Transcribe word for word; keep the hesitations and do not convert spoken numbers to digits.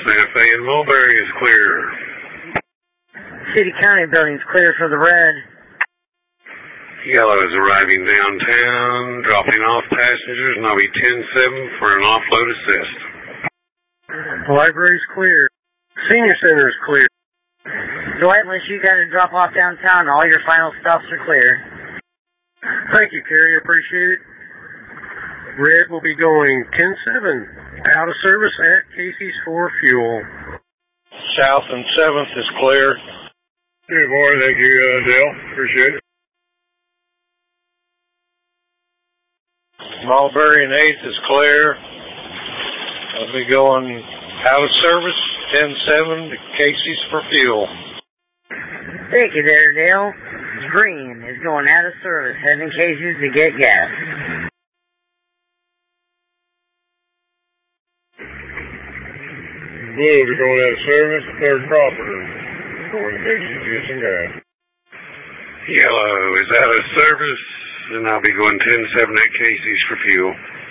Santa Fe and Mulberry is clear. City County building's clear for the red. Yellow is arriving downtown, dropping off passengers, and I'll be ten seven for an offload assist. The library's clear. Senior Center is clear. Dwight, unless you got to drop off downtown, all your final stops are clear. Thank you, Kerry. Appreciate it. Red will be going ten seven. Out of service at Casey's for fuel. South and seventh is clear. Good morning. Thank you, uh, Dale. Appreciate it. Mulberry and eighth is clear. I'll be going out of service, ten seven to Casey's for fuel. Thank you there, Dale. Green is going out of service, heading Casey's to get gas. Blue is going out of service, third Crawford. Going to Casey's to get some gas. Yellow is out of service, and I'll be going ten seven at Casey's for fuel.